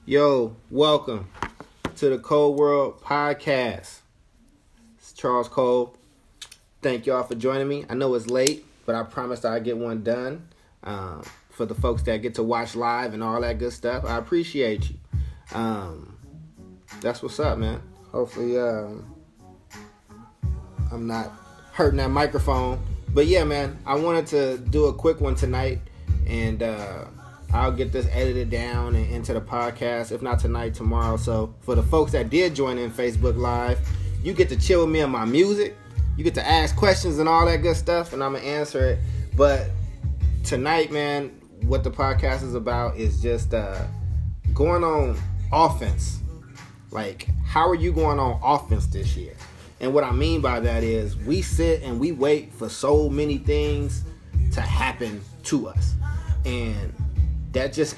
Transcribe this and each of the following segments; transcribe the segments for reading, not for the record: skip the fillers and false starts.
Yo, welcome to the Cold World Podcast. It's Charles Cole. Thank y'all for joining me. I know it's late, but I promised I'd get one done. For the folks that get to watch live and all that good stuff, I appreciate you. That's what's up, man. Hopefully, I'm not hurting that microphone. But yeah, man, I wanted to do a quick one tonight, and I'll get this edited down and into the podcast, if not tonight, tomorrow. So for the folks that did join in Facebook Live, you get to chill with me on my music. You get to ask questions and all that good stuff, and I'm going to answer it. But tonight, man, what the podcast is about is just going on offense. Like, how are you going on offense this year? And what I mean by that is we sit and we wait for so many things to happen to us. And that's just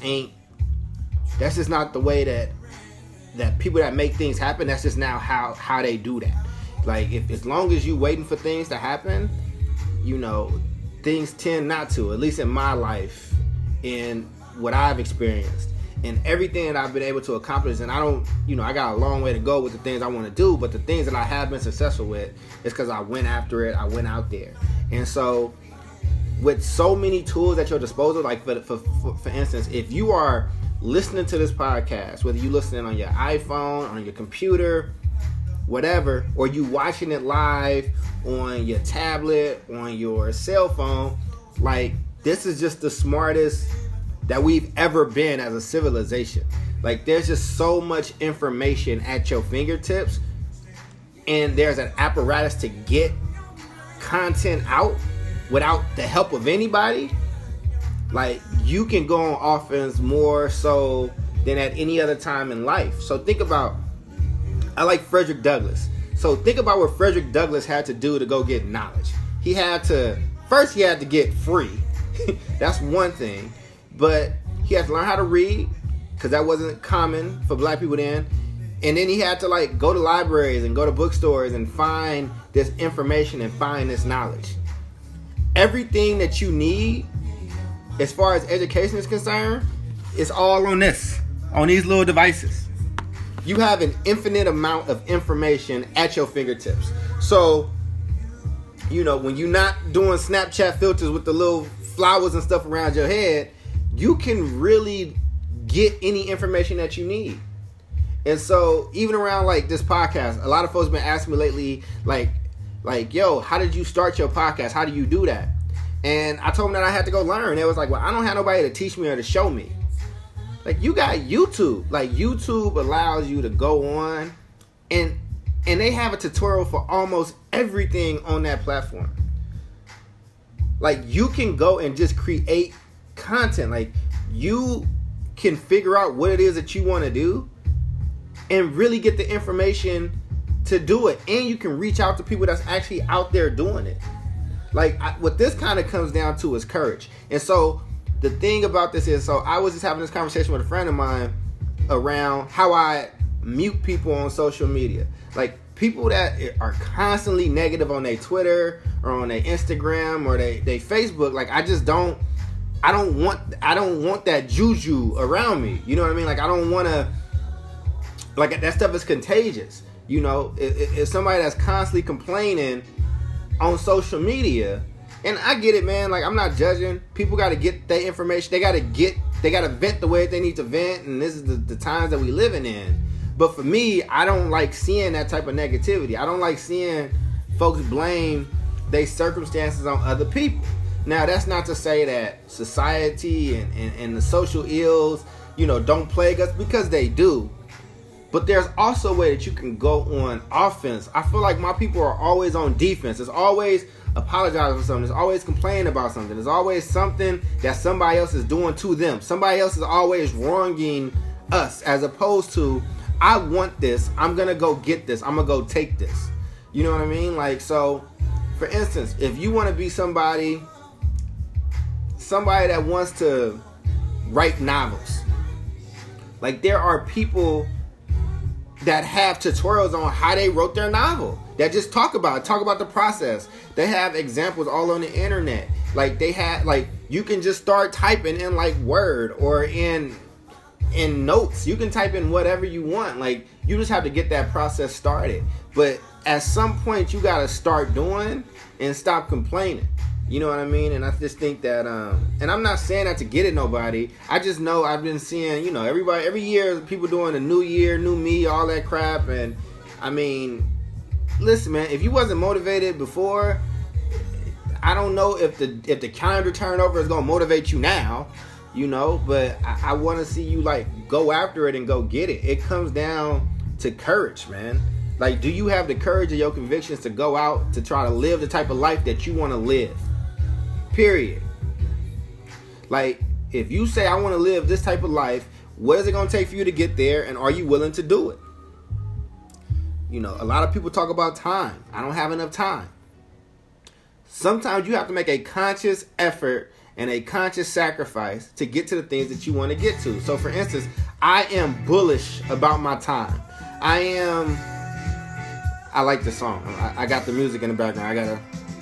not the way that people that make things happen, that's just now how they do that. Like, if as long as you waiting for things to happen, you know, things tend not to, at least in my life, in what I've experienced. And everything that I've been able to accomplish, and I got a long way to go with the things I want to do, but the things that I have been successful with is because I went after it, I went out there. And so, with so many tools at your disposal, like for instance, if you are listening to this podcast, whether you're listening on your iPhone, on your computer, whatever, or you watching it live on your tablet, on your cell phone, like, this is just the smartest that we've ever been as a civilization. Like, there's just so much information at your fingertips, and there's an apparatus to get content out without the help of anybody. Like, you can go on offense more so than at any other time in life. So think about, I like Frederick Douglass. So think about what Frederick Douglass had to do to go get knowledge. He had to get free. That's one thing. But he had to learn how to read, because that wasn't common for black people then. And then he had to, like, go to libraries and go to bookstores and find this information and find this knowledge. Everything that you need as far as education is concerned is all on these little devices. You have an infinite amount of information at your fingertips. So, you know, when you're not doing Snapchat filters with the little flowers and stuff around your head, you can really get any information that you need. And so, even around, like, this podcast, a lot of folks have been asking me lately, like, yo, how did you start your podcast? How do you do that? And I told them that I had to go learn. It was like, well, I don't have nobody to teach me or to show me. Like, you got YouTube. Like, YouTube allows you to go on, and they have a tutorial for almost everything on that platform. Like, you can go and just create content. Like, you can figure out what it is that you want to do and really get the information to do it. And you can reach out to people that's actually out there doing it. Like, what this kind of comes down to is courage. And so the thing about this is, so I was just having this conversation with a friend of mine around how I mute people on social media. Like, people that are constantly negative on their Twitter or on their Instagram or their Facebook. Like, I don't want that juju around me. You know what I mean? Like, I don't want to, like, that stuff is contagious. You know, if somebody that's constantly complaining on social media, and I get it, man. Like, I'm not judging. People got to get their information. They got to vent the way they need to vent, and this is the times that we living in. But for me, I don't like seeing that type of negativity. I don't like seeing folks blame their circumstances on other people. Now, that's not to say that society and the social ills, you know, don't plague us, because they do. But there's also a way that you can go on offense. I feel like my people are always on defense. It's always apologizing for something. It's always complaining about something. There's always something that somebody else is doing to them. Somebody else is always wronging us, as opposed to, I want this, I'm going to go get this, I'm going to go take this. You know what I mean? Like, so, for instance, if you want to be somebody that wants to write novels, like, there are people that have tutorials on how they wrote their novel, that just talk about the process. They have examples all on the internet. Like, they have, like, you can just start typing in, like, Word or in in notes. You can type in whatever you want. Like, you just have to get that process started. But at some point, you got to start doing and stop complaining. You know what I mean? And I just think that, and I'm not saying that to get at nobody. I just know I've been seeing, you know, every year, people doing a new year, new me, all that crap. And I mean, listen, man, if you wasn't motivated before, I don't know if the calendar turnover is gonna motivate you now, you know. But I want to see you like go after it and go get it. It comes down to courage, man. Like, do you have the courage of your convictions to go out to try to live the type of life that you want to live? Period. Like, if you say I want to live this type of life, what is it going to take for you to get there, and are you willing to do it? You know, a lot of people talk about time. I don't have enough time. Sometimes you have to make a conscious effort and a conscious sacrifice to get to the things that you want to get to. So, for instance, I am bullish about my time. I like the song. I got the music in the background.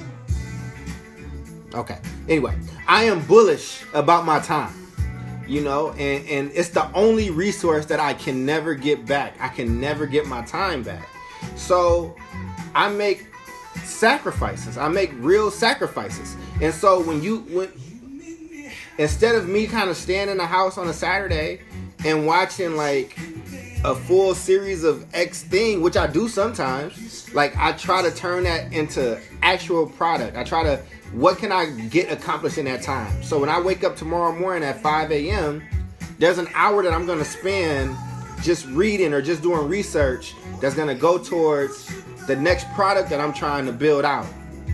Okay. Anyway, I am bullish about my time, you know, and it's the only resource that I can never get back. I can never get my time back. So I make sacrifices. I make real sacrifices. And so when instead of me kind of staying in the house on a Saturday and watching like a full series of X thing, which I do sometimes, like I try to turn that into actual product. I try to, what can I get accomplished in that time? So when I wake up tomorrow morning at 5 a.m., there's an hour that I'm going to spend just reading or just doing research that's going to go towards the next product that I'm trying to build out.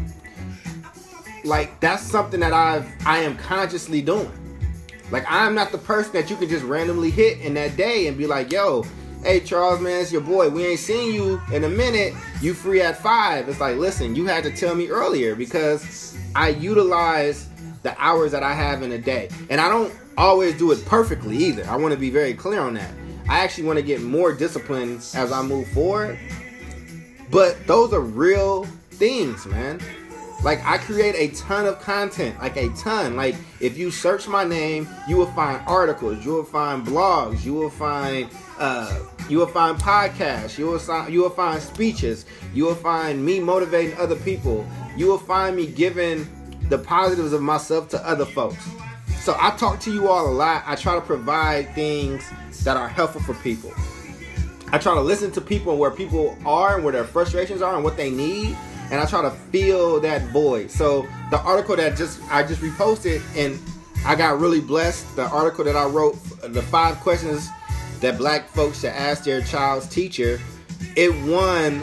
Like, that's something that I am consciously doing. Like, I'm not the person that you can just randomly hit in that day and be like, yo, hey, Charles, man, it's your boy. We ain't seen you in a minute. You free at 5. It's like, listen, you had to tell me earlier because I utilize the hours that I have in a day. And I don't always do it perfectly either. I want to be very clear on that. I actually want to get more disciplined as I move forward. But those are real things, man. Like, I create a ton of content, like a ton. Like, if you search my name, you will find articles, you will find blogs, you will find podcasts, you will find speeches, you will find me motivating other people, you will find me giving the positives of myself to other folks. So I talk to you all a lot. I try to provide things that are helpful for people. I try to listen to people and where people are and where their frustrations are and what they need. And I try to fill that void. So the article that I just reposted, and I got really blessed. The article that I wrote, the 5 questions that black folks should ask their child's teacher, it won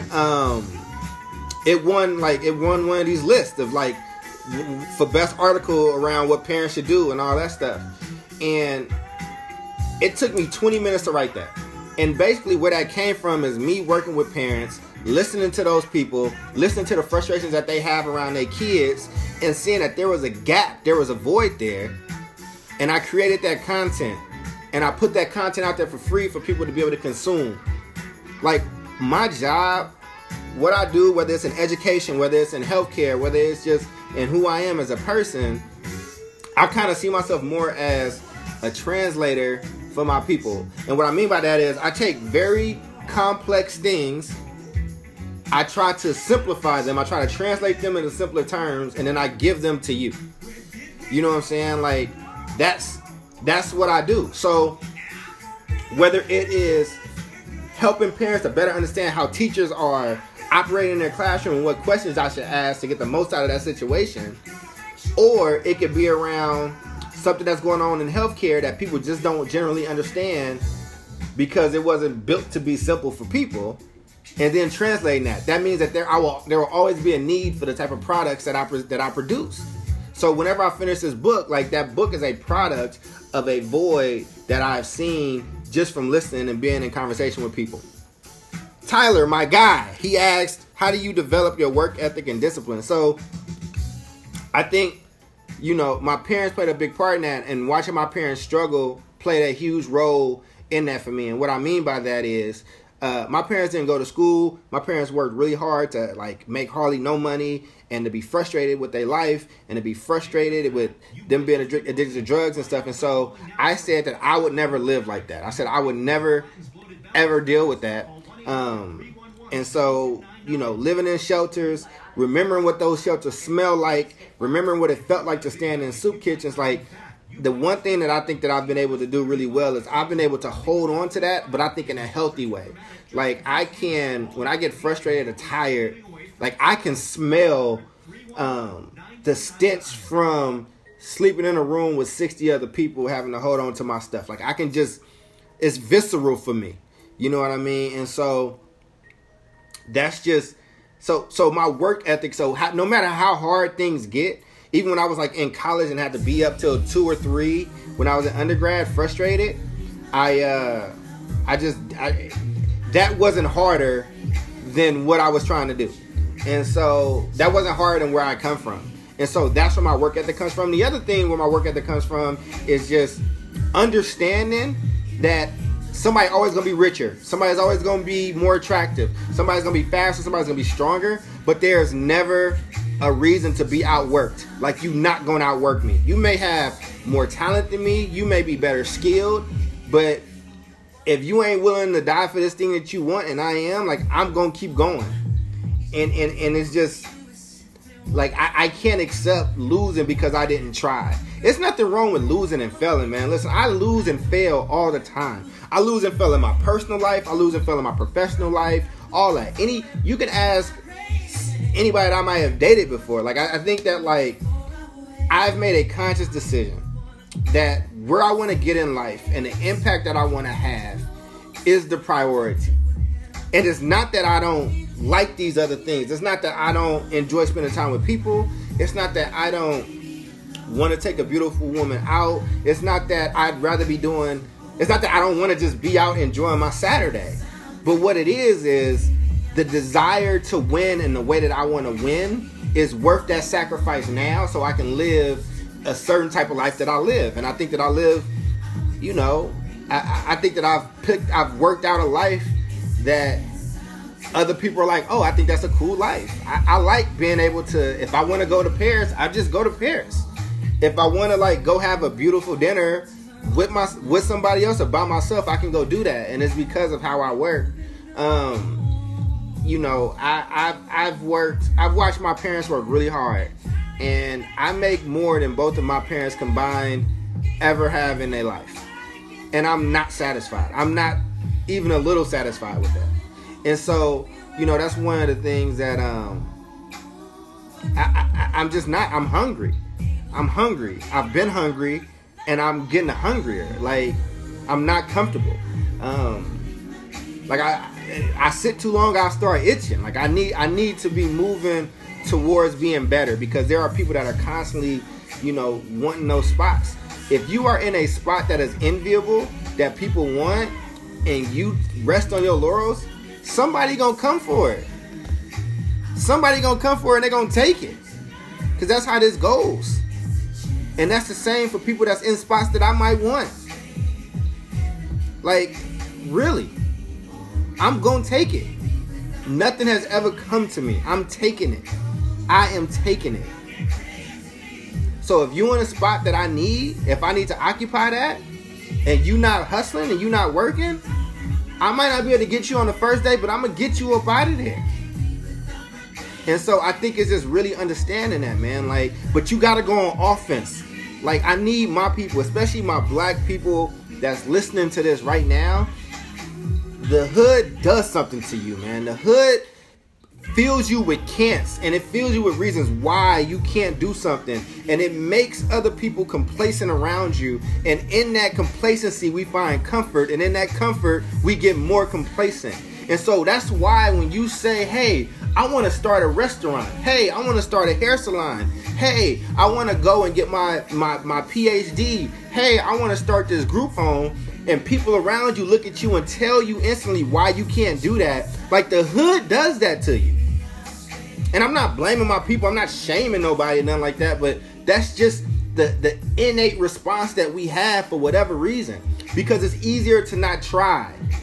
one of these lists of like for best article around what parents should do and all that stuff. And it took me 20 minutes to write that. And basically where that came from is me working with parents, listening to those people, listening to the frustrations that they have around their kids, and seeing that there was a gap, there was a void there. And I created that content. And I put that content out there for free for people to be able to consume. Like, my job, what I do, whether it's in education, whether it's in healthcare, whether it's just in who I am as a person, I kind of see myself more as a translator for my people. And what I mean by that is I take very complex things, I try to simplify them, I try to translate them into simpler terms, and then I give them to you. You know what I'm saying? Like, that's what I do. So whether it is helping parents to better understand how teachers are operating in their classroom and what questions I should ask to get the most out of that situation, or it could be around something that's going on in healthcare that people just don't generally understand because it wasn't built to be simple for people, and then translating that means that there will always be a need for the type of products that I produce. So whenever I finish this book, like, that book is a product of a void that I've seen just from listening and being in conversation with people. Tyler, my guy, he asked, how do you develop your work ethic and discipline? So I think, you know, my parents played a big part in that, and watching my parents struggle played a huge role in that for me. And what I mean by that is My parents didn't go to school. My parents worked really hard to like make hardly no money, and to be frustrated with their life, and to be frustrated with them being addicted to drugs and stuff. And so I said that I would never live like that. I said I would never ever deal with that. And so, you know, living in shelters, remembering what those shelters smell like, remembering what it felt like to stand in soup kitchens, like the one thing that I think that I've been able to do really well is I've been able to hold on to that, but I think in a healthy way. Like I can, when I get frustrated or tired, like I can smell the stench from sleeping in a room with 60 other people having to hold on to my stuff. Like I can just, it's visceral for me. You know what I mean? And so that's just, so my work ethic, no matter how hard things get, even when I was like in college and had to be up till 2 or 3 when I was in undergrad, frustrated, that wasn't harder than what I was trying to do. And so that wasn't harder than where I come from. And so that's where my work ethic comes from. The other thing where my work ethic comes from is just understanding that somebody's always going to be richer. Somebody's always going to be more attractive. Somebody's going to be faster. Somebody's going to be stronger. But there's never a reason to be outworked. Like, you're not going to outwork me. You may have more talent than me. You may be better skilled. But if you ain't willing to die for this thing that you want, and I am, like, I'm going to keep going. And it's just, like, I can't accept losing because I didn't try. It's nothing wrong with losing and failing, man. Listen, I lose and fail all the time. I lose and fail in my personal life. I lose and fail in my professional life. All that. You can ask anybody that I might have dated before. Like, I think that, like, I've made a conscious decision that where I want to get in life and the impact that I want to have is the priority. And it's not that I don't like these other things. It's not that I don't enjoy spending time with people. It's not that I don't want to take a beautiful woman out. It's not that I'd rather be doing, it's not that I don't want to just be out enjoying my Saturday. But what it is the desire to win in the way that I want to win is worth that sacrifice now so I can live a certain type of life that I live. And I think that I live, you know, I think that I've worked out a life that other people are like, oh, I think that's a cool life. I like being able to, if I want to go to Paris, I just go to Paris. If I want to like go have a beautiful dinner with somebody else or by myself, I can go do that. And it's because of how I work. You know, I've watched my parents work really hard, and I make more than both of my parents combined ever have in their life. And I'm not satisfied. I'm not even a little satisfied with that. And so, you know, that's one of the things that I'm just not. I'm hungry. I've been hungry, and I'm getting hungrier. Like, I'm not comfortable. Like I sit too long, I'll start itching. Like I need to be moving towards being better, because there are people that are constantly, you know, wanting those spots. If you are in a spot that is enviable, that people want, and you rest on your laurels, somebody gonna come for it. Somebody gonna come for it and they're gonna take it. Because that's how this goes. And that's the same for people that's in spots that I might want. Like, really. I'm gonna take it. Nothing has ever come to me. I'm taking it. I am taking it. So if you in a spot that I need, if I need to occupy that, and you not hustling and you not working, I might not be able to get you on the first day, but I'm gonna get you up out of there. And so I think it's just really understanding that, man. Like, but you gotta go on offense. Like, I need my people, especially my black people that's listening to this right now. The hood does something to you, man. The hood fills you with can'ts, and it fills you with reasons why you can't do something, and it makes other people complacent around you, and in that complacency we find comfort, and in that comfort we get more complacent. And so that's why when you say, hey, I want to start a restaurant, hey, I want to start a hair salon, hey, I want to go and get my PhD, hey, I want to start this group home, and people around you look at you and tell you instantly why you can't do that. Like, the hood does that to you. And I'm not blaming my people. I'm not shaming nobody or nothing like that. But that's just the innate response that we have for whatever reason. Because it's easier to not try.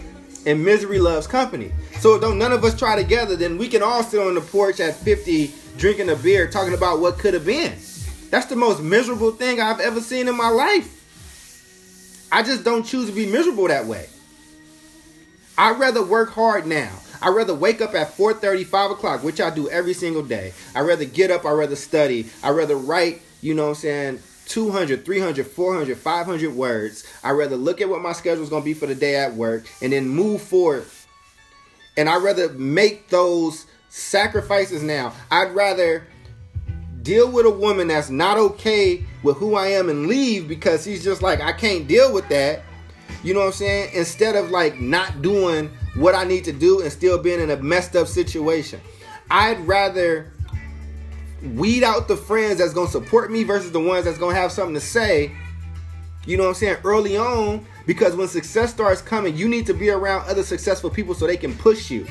And misery loves company. So don't none of us try together, then we can all sit on the porch at 50 drinking a beer talking about what could have been. That's the most miserable thing I've ever seen in my life. I just don't choose to be miserable that way. I'd rather work hard now. I'd rather wake up at 4:30, 5 o'clock, which I do every single day. I'd rather get up. I'd rather study. I'd rather write, 200, 300, 400, 500 words. I'd rather look at what my schedule is going to be for the day at work and then move forward. And I'd rather make those sacrifices now. I'd rather deal with a woman that's not okay with who I am and leave because he's just like, I can't deal with that. You know what I'm saying? Instead of like not doing what I need to do and still being in a messed up situation. I'd rather weed out the friends that's going to support me versus the ones that's going to have something to say, you know what I'm saying, early on, because when success starts coming, you need to be around other successful people so they can push you.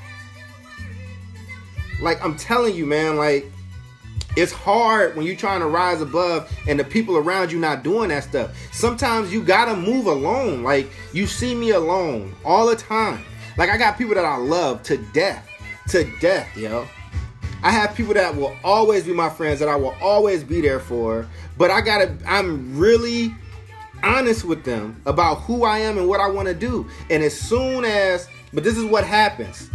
Like, I'm telling you, man, like, it's hard when you're trying to rise above and the people around you not doing that stuff. Sometimes you got to move alone. Like, you see me alone all the time. Like, I got people that I love to death, yo. I have people that will always be my friends, that I will always be there for. But I'm really honest with them about who I am and what I want to do. And but this is what happens.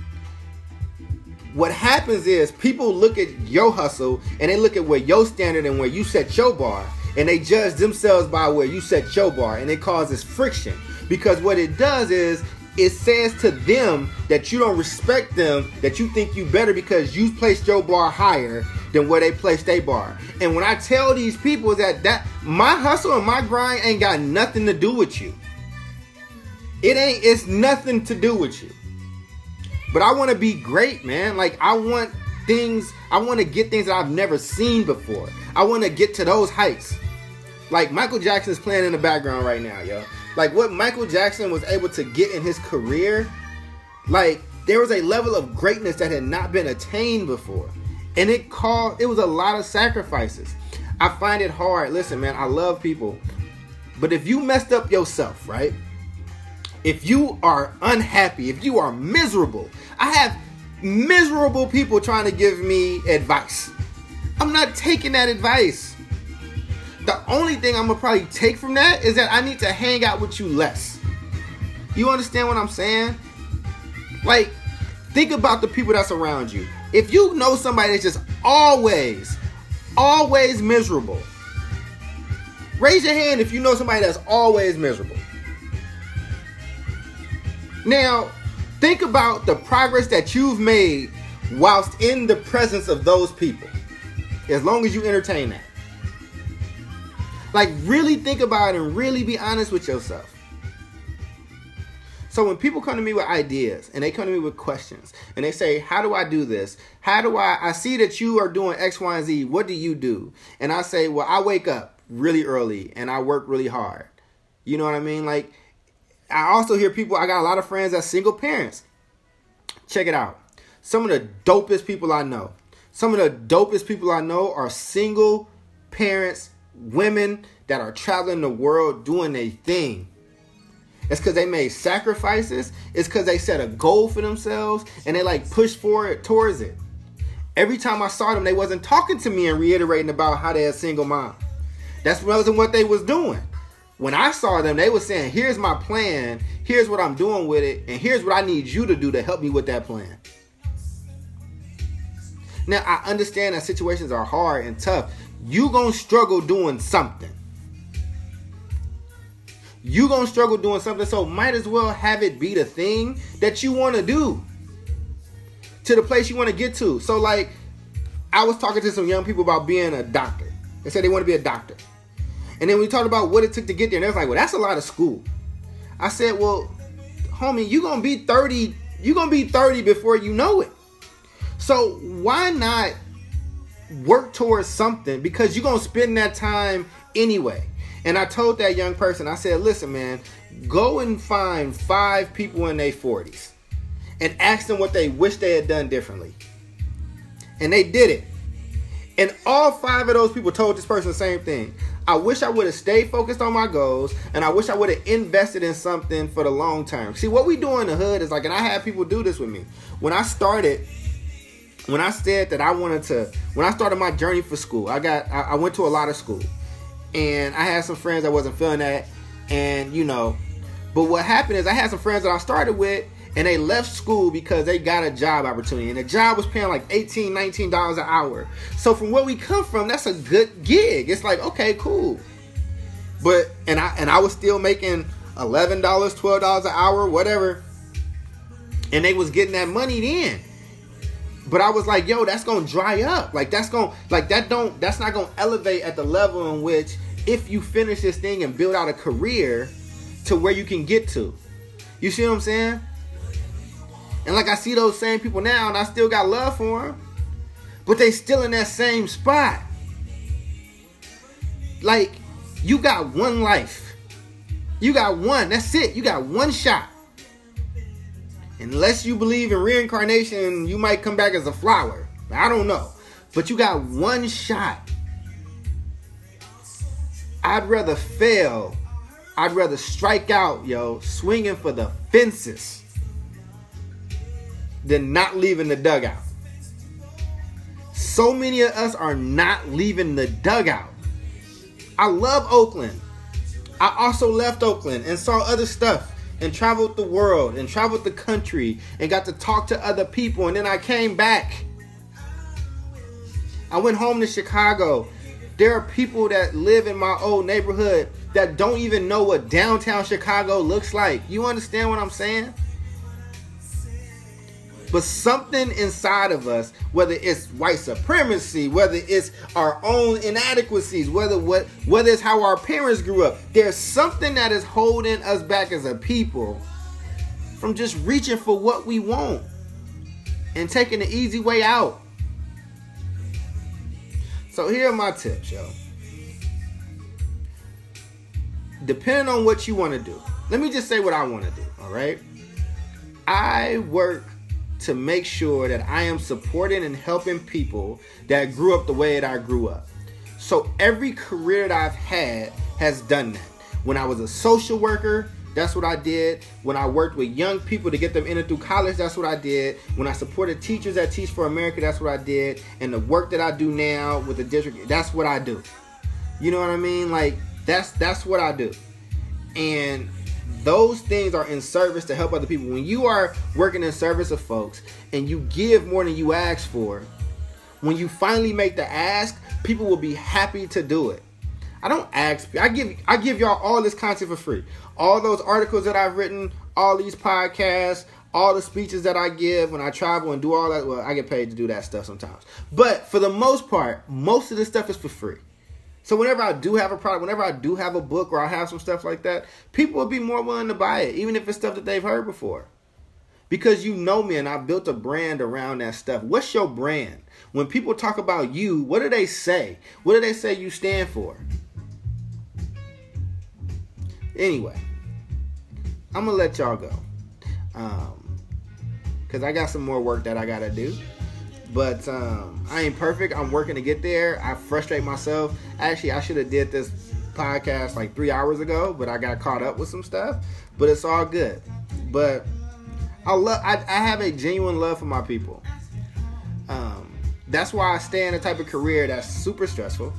What happens is people look at your hustle and they look at where your standard and where you set your bar. And they judge themselves by where you set your bar. And it causes friction. Because what it does is, it says to them that you don't respect them, that you think you better because you placed your bar higher than where they placed their bar. And when I tell these people that my hustle and my grind ain't got nothing to do with you. It's nothing to do with you. But I want to be great, man. Like, I want to get things that I've never seen before. I want to get to those heights. Like, Michael Jackson is playing in the background right now, yo. Like, what Michael Jackson was able to get in his career, like, there was a level of greatness that had not been attained before. And it was a lot of sacrifices. I find it hard. Listen, man, I love people. But if you messed up yourself, right? If you are unhappy, if you are miserable, I have miserable people trying to give me advice. I'm not taking that advice. The only thing I'm going to probably take from that is that I need to hang out with you less. You understand what I'm saying? Like, think about the people that's around you. If you know somebody that's just always miserable, raise your hand if you know somebody that's always miserable. Now, think about the progress that you've made whilst in the presence of those people. As long as you entertain that. Like, really think about it and really be honest with yourself. So when people come to me with ideas and they come to me with questions and they say, how do I do this? I see that you are doing X, Y, and Z. What do you do? And I say, well, I wake up really early and I work really hard. You know what I mean? Like, I also hear people, I got a lot of friends that's single parents. Check it out. Some of the dopest people I know. Are single parents, women that are traveling the world doing their thing. It's because they made sacrifices. It's because they set a goal for themselves and they like push forward towards it. Every time I saw them, they wasn't talking to me and reiterating about how they're a single mom. That wasn't what they was doing. When I saw them, they were saying, here's my plan, here's what I'm doing with it, and here's what I need you to do to help me with that plan. Now, I understand that situations are hard and tough. You gonna struggle doing something. So might as well have it be the thing that you want to do. To the place you want to get to. So, like, I was talking to some young people about being a doctor. They said they want to be a doctor. And then we talked about what it took to get there. And they was like, well, that's a lot of school. I said, well, homie, you're going to be 30. You're going to be 30 before you know it. So why not work towards something? Because you're going to spend that time anyway. And I told that young person, I said, listen, man, go and find 5 people in their 40s and ask them what they wish they had done differently. And they did it. And all 5 of those people told this person the same thing. I wish I would have stayed focused on my goals, and I wish I would have invested in something for the long term. See, what we do in the hood is like, and I had people do this with me. When I said that when I started my journey for school, I went to a lot of school. And I had some friends that wasn't feeling that. And, but what happened is I had some friends that I started with, and they left school because they got a job opportunity. And the job was paying like $18, $19 an hour. So from where we come from, that's a good gig. It's like, okay, cool. But, and I was still making $11, $12 an hour, whatever. And they was getting that money then. But I was like, yo, that's going to dry up. Like, that's not going to elevate at the level in which if you finish this thing and build out a career to where you can get to. You see what I'm saying? And like I see those same people now, and I still got love for them, but they still in that same spot. Like, you got one life. You got one. That's it. You got one shot. Unless you believe in reincarnation, you might come back as a flower. I don't know. But you got one shot. I'd rather fail. I'd rather strike out, swinging for the fences than not leaving the dugout. So many of us are not leaving the dugout. I love Oakland. I also left Oakland and saw other stuff and traveled the world and traveled the country and got to talk to other people. And then I came back. I went home to Chicago. There are people that live in my old neighborhood that don't even know what downtown Chicago looks like. You understand what I'm saying? But something inside of us, whether it's white supremacy, whether it's our own inadequacies, whether it's how our parents grew up, there's something that is holding us back as a people from just reaching for what we want and taking the easy way out. So here are my tips, yo. Depending on what you want to do. Let me just say what I want to do, all right? I work to make sure that I am supporting and helping people that grew up the way that I grew up. So every career that I've had has done that. When I was a social worker, that's what I did. When I worked with young people to get them in and through college, that's what I did. When I supported teachers that Teach for America, that's what I did. And the work that I do now with the district, that's what I do. You know what I mean? Like, that's what I do. And those things are in service to help other people. When you are working in service of folks and you give more than you ask for, when you finally make the ask, people will be happy to do it. I don't ask. I give y'all all this content for free. All those articles that I've written, all these podcasts, all the speeches that I give when I travel and do all that. Well, I get paid to do that stuff sometimes. But for the most part, most of this stuff is for free. So whenever I do have a product, whenever I do have a book or I have some stuff like that, people will be more willing to buy it, even if it's stuff that they've heard before. Because you know me and I've built a brand around that stuff. What's your brand? When people talk about you, what do they say? What do they say you stand for? Anyway, I'm going to let y'all go. Because I got some more work that I got to do. But I ain't perfect. I'm working to get there. I frustrate myself. Actually, I should have did this podcast like 3 hours ago, but I got caught up with some stuff. But it's all good. But I have a genuine love for my people. That's why I stay in a type of career that's super stressful.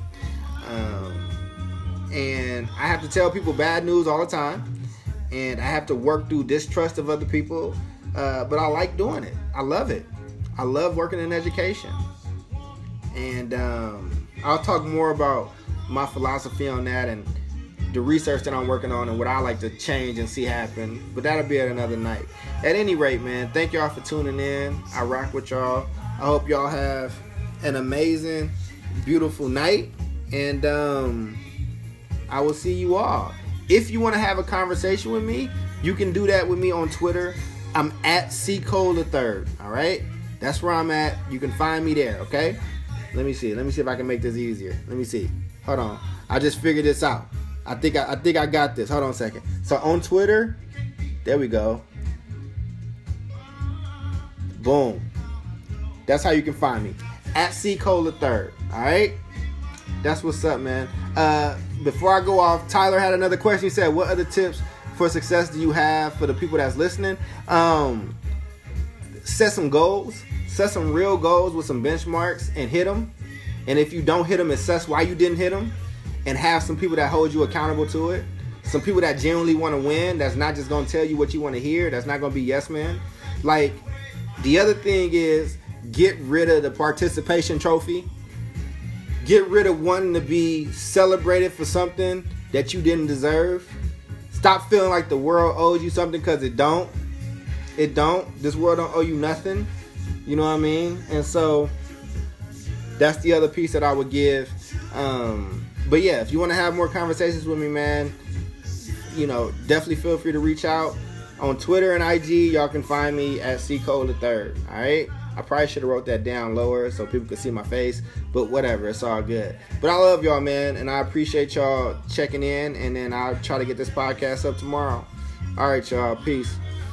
And I have to tell people bad news all the time. And I have to work through distrust of other people. But I like doing it. I love it. I love working in education. And I'll talk more about my philosophy on that and the research that I'm working on and what I like to change and see happen. But that'll be at another night. At any rate, man, thank y'all for tuning in. I rock with y'all. I hope y'all have an amazing, beautiful night. And I will see you all. If you want to have a conversation with me, you can do that with me on Twitter. I'm at CCole3rd. All right? That's where I'm at. You can find me there, okay? Let me see. Let me see if I can make this easier. Let me see. Hold on. I just figured this out. I think I got this. Hold on a second. So on Twitter, there we go. Boom. That's how you can find me. at C Cole the Third. All right, that's what's up, man. Before I go off, Tyler had another question. He said, "What other tips for success do you have for the people that's listening?" Set some goals, set some real goals with some benchmarks, and hit them. And if you don't hit them, assess why you didn't hit them, and have some people that hold you accountable to it. Some people that genuinely want to win. That's not just gonna tell you what you want to hear. That's not gonna be yes man. Like, the other thing is, get rid of the participation trophy. Get rid of wanting to be celebrated for something that you didn't deserve. Stop feeling like the world owes you something, because it don't. It don't. This world don't owe you nothing. You know what I mean? And so that's the other piece that I would give. But yeah, if you want to have more conversations with me, man, you know, definitely feel free to reach out on Twitter and IG. Y'all can find me at C Cole the Third. All right. I probably should have wrote that down lower so people could see my face, but whatever, it's all good. But I love y'all, man, and I appreciate y'all checking in, and then I'll try to get this podcast up tomorrow. All right, y'all. Peace.